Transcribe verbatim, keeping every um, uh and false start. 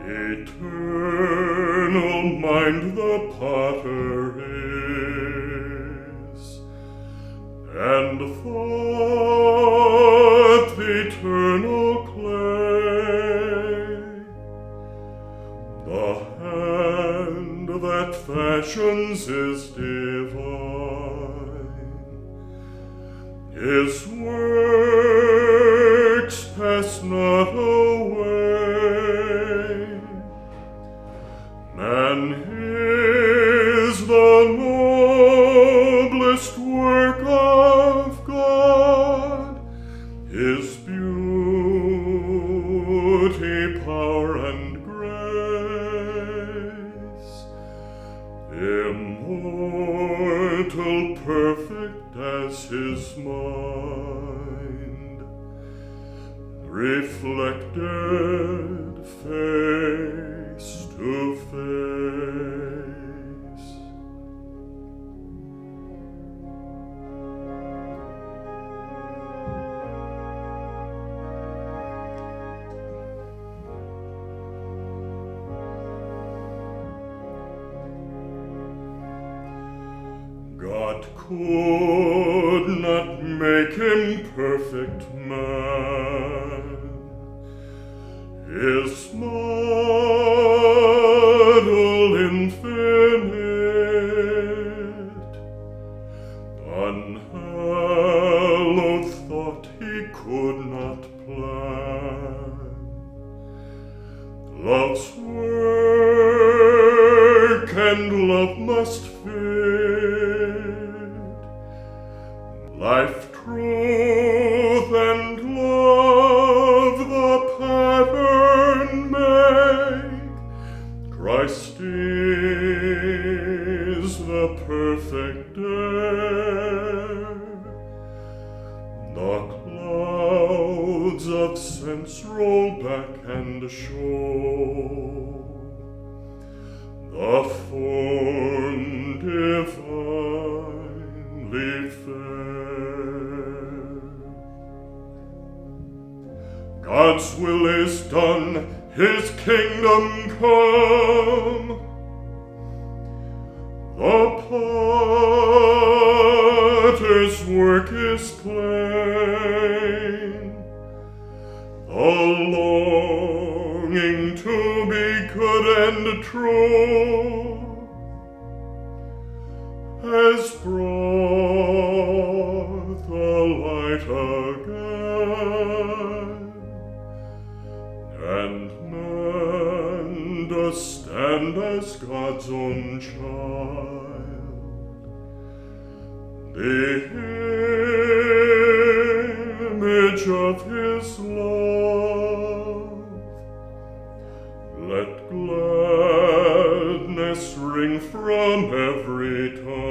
Eternal mind the potter is, and thought the eternal clay. The hand that fashions is divine, his works pass not away. Man is the noblest work of God, his beauty, power, and grace. Immortal, perfect as his mind, reflected face to face. God could not make him perfect man. His model infinite, unhallowed thought he could not plan. Love's work and love must fit, life, truth, and love the pattern make. Christ is the perfect air. The clouds of sense roll back and show the form divinely fair. God's will is done, his kingdom come. The potter's work is plain, the longing to be good and true has brought the light again, and man does stand as God's own child, the image of his love. Let gladness ring from every tongue.